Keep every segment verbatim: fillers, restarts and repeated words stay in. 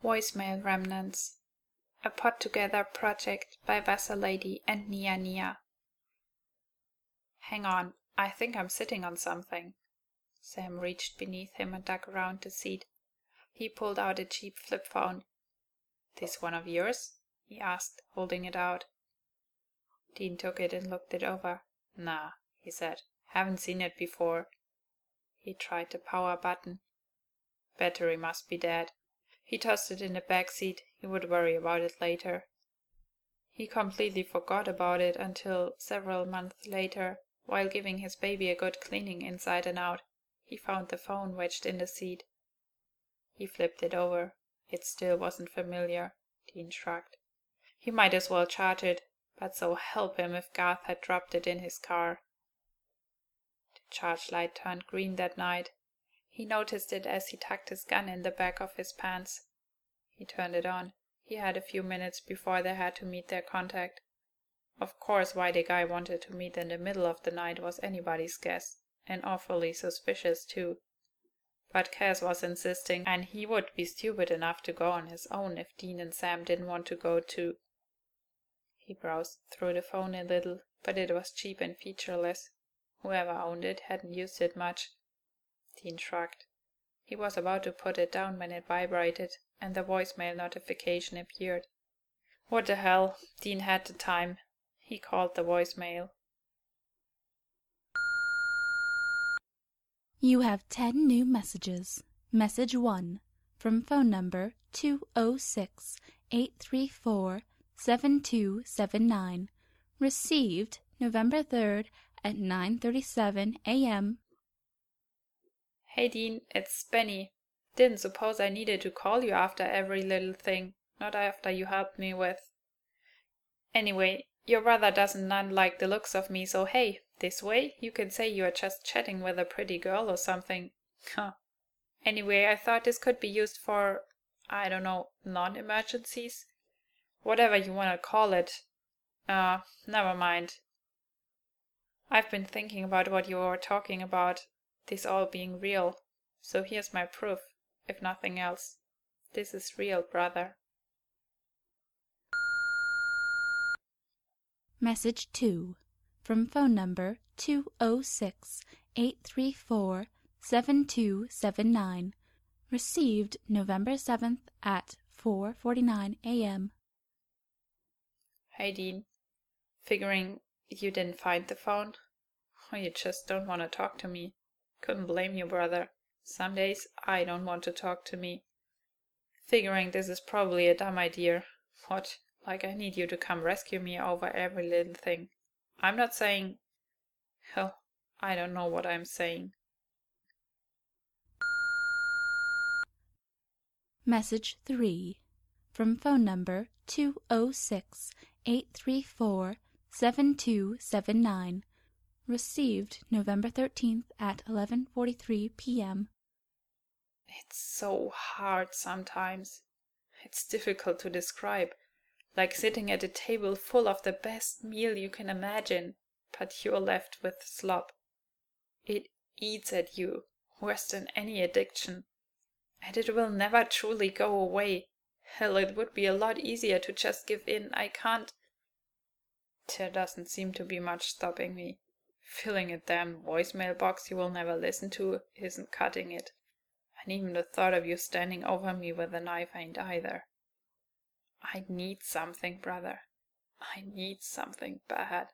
Voicemail Remnants. A put-together project by Vasalady and Nia Nia. Hang on, I think I'm sitting on something. Sam reached beneath him and dug around the seat. He pulled out a cheap flip phone. This one of yours? He asked, holding it out. Dean took it and looked it over. Nah, he said. Haven't seen it before. He tried the power button. Battery must be dead. He tossed it in the back seat. He would worry about it later. He completely forgot about it until several months later, while giving his baby a good cleaning inside and out, he found the phone wedged in the seat. He flipped it over. It still wasn't familiar. Dean shrugged. He might as well charge it, but so help him if Garth had dropped it in his car. The charge light turned green that night. He noticed it as he tucked his gun in the back of his pants. He turned it on. He had a few minutes before they had to meet their contact. Of course, why the guy wanted to meet in the middle of the night was anybody's guess, and awfully suspicious too. But Cass was insisting, and he would be stupid enough to go on his own if Dean and Sam didn't want to go too. He browsed through the phone a little, but it was cheap and featureless. Whoever owned it hadn't used it much. Dean shrugged. He was about to put it down when it vibrated, and the voicemail notification appeared. What the hell? Dean had the time. He called the voicemail. You have ten new messages. Message one, from phone number two oh six, eight three four, seven two seven nine. Received November third at nine thirty-seven a m Hey Dean, it's Benny. Didn't suppose I needed to call you after every little thing, not after you helped me with. Anyway, your brother doesn't none like the looks of me, so hey, this way you can say you are just chatting with a pretty girl or something. Huh. Anyway, I thought this could be used for, I don't know, non-emergencies? Whatever you want to call it. Uh, never mind. I've been thinking about what you were talking about. This all being real. So here's my proof, if nothing else. This is real, brother. Message two, from phone number two oh six, eight three four, seven two seven nine. Received November seventh at four forty-nine a m Hey Dean. Figuring you didn't find the phone? Or you just don't want to talk to me? Couldn't blame you, brother. Some days I don't want to talk to me. Figuring this is probably a dumb idea. What? Like I need you to come rescue me over every little thing. I'm not saying... Hell, I don't know what I'm saying. Message three, from phone number two oh six, eight three four, seven two seven nine. Received November thirteenth at eleven forty-three p m It's so hard sometimes. It's difficult to describe. Like sitting at a table full of the best meal you can imagine, but you're left with slop. It eats at you, worse than any addiction. And it will never truly go away. Hell, it would be a lot easier to just give in. I can't... There doesn't seem to be much stopping me. Filling a damn voicemail box you will never listen to isn't cutting it. And even the thought of you standing over me with a knife ain't either. I need something, brother. I need something bad.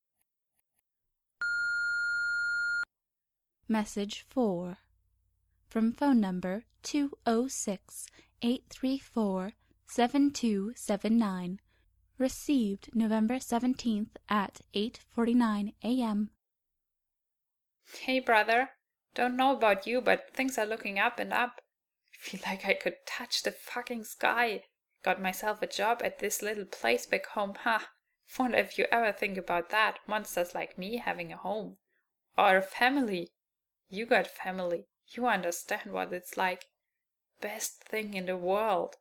Message four, from phone number two oh six, eight three four, seven two seven nine. Received November seventeenth at eight forty-nine a m Hey, brother. Don't know about you, but things are looking up and up. I feel like I could touch the fucking sky. Got myself a job at this little place back home, huh? Wonder if you ever think about that, monsters like me having a home. Or a family. You got family. You understand what it's like. Best thing in the world.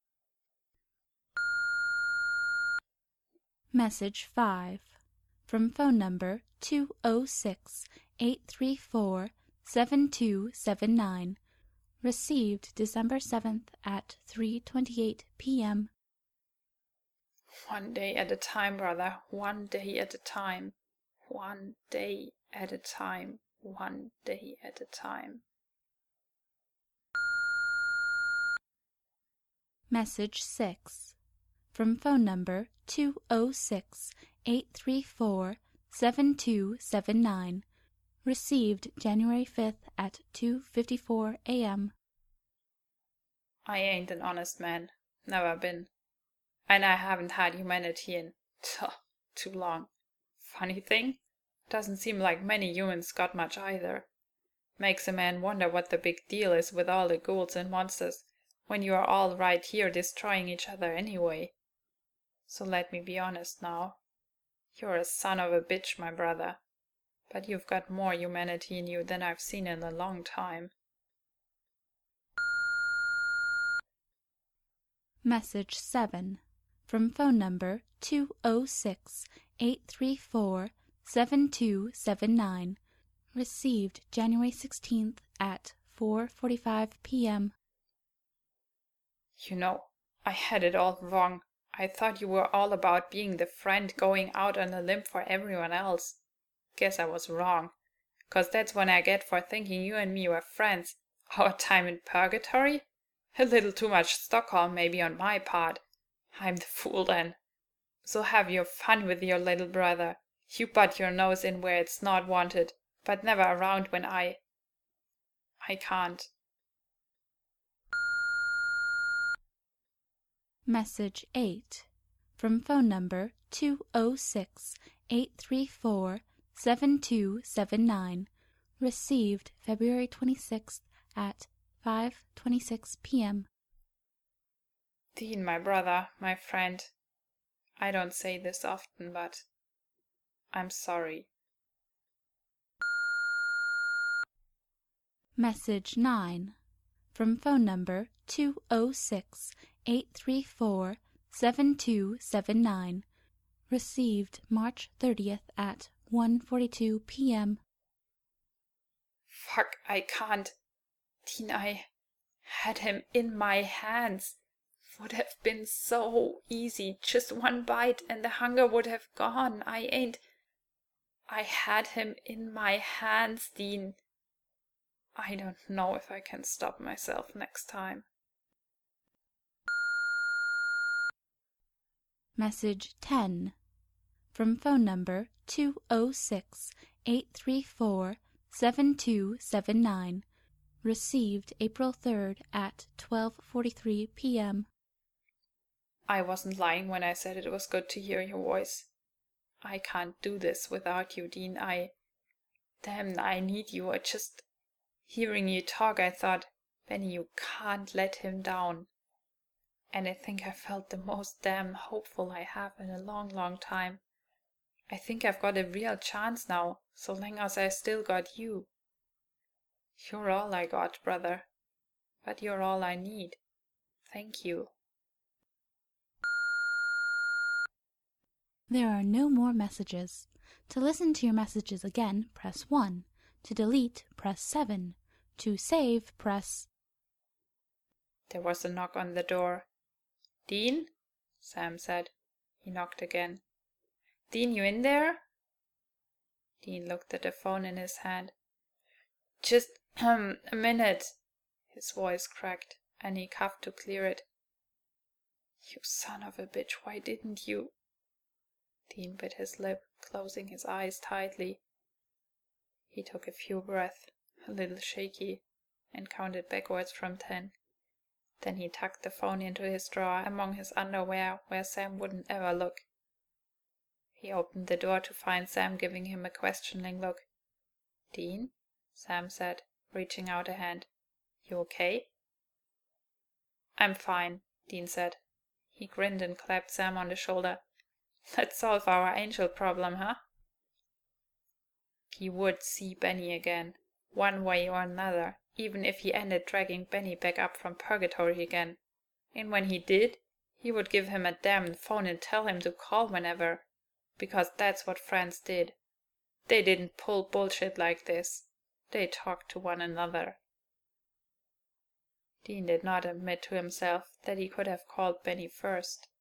Message five, from phone number two oh six, eight three four, seven two seven nine. Received December seventh at three twenty-eight p m One day at a time, brother. One day at a time. One day at a time. One day at a time. Message six. From phone number two oh six, eight three four, seven two seven nine. Received January fifth at two fifty-four a m I ain't an honest man. Never been. And I haven't had humanity in too long. Funny thing, doesn't seem like many humans got much either. Makes a man wonder what the big deal is with all the ghouls and monsters when you are all right here destroying each other anyway. So let me be honest now. You're a son of a bitch, my brother. But you've got more humanity in you than I've seen in a long time. Message seven. From phone number two oh six, eight three four, seven two seven nine. Received January sixteenth at four forty-five p m You know, I had it all wrong. I thought you were all about being the friend going out on a limb for everyone else. Guess I was wrong. 'Cause that's what I get for thinking you and me were friends. Our time in purgatory? A little too much Stockholm maybe on my part. I'm the fool then. So have your fun with your little brother. You butt your nose in where it's not wanted, but never around when I... I can't. Message eight. From phone number two oh six, eight three four, seven two seven nine. Received February twenty-sixth at five twenty-six p m Dean, my brother, my friend. I don't say this often, but I'm sorry. Message nine. From phone number two oh six, eight three four, seven two seven nine. Received March thirtieth at one forty-two p m Fuck, I can't. Dean, I had him in my hands. Would have been so easy. Just one bite and the hunger would have gone. I ain't... I had him in my hands, Dean. I don't know if I can stop myself next time. Message ten. From phone number two oh six, eight three four, seven two seven nine. Received April third at twelve forty-three p m I wasn't lying when I said it was good to hear your voice. I can't do this without you, Dean. I... Damn, I need you. I just... Hearing you talk, I thought, Benny, you can't let him down. And I think I felt the most damn hopeful I have in a long, long time. I think I've got a real chance now, so long as I still got you. You're all I got, brother. But you're all I need. Thank you. There are no more messages. To listen to your messages again, press one. To delete, press seven. To save, press... There was a knock on the door. Dean? Sam said. He knocked again. Dean, you in there? Dean looked at the phone in his hand. Just um, a minute. His voice cracked, and he coughed to clear it. You son of a bitch, why didn't you? Dean bit his lip, closing his eyes tightly. He took a few breaths, a little shaky, and counted backwards from ten. Then he tucked the phone into his drawer among his underwear where Sam wouldn't ever look. He opened the door to find Sam giving him a questioning look. Dean? Sam said, reaching out a hand. You okay? I'm fine, Dean said. He grinned and clapped Sam on the shoulder. Let's solve our angel problem, huh? He would see Benny again, one way or another, even if he ended dragging Benny back up from purgatory again. And when he did, he would give him a damn phone and tell him to call whenever, because that's what friends did. They didn't pull bullshit like this. They talked to one another. Dean did not admit to himself that he could have called Benny first.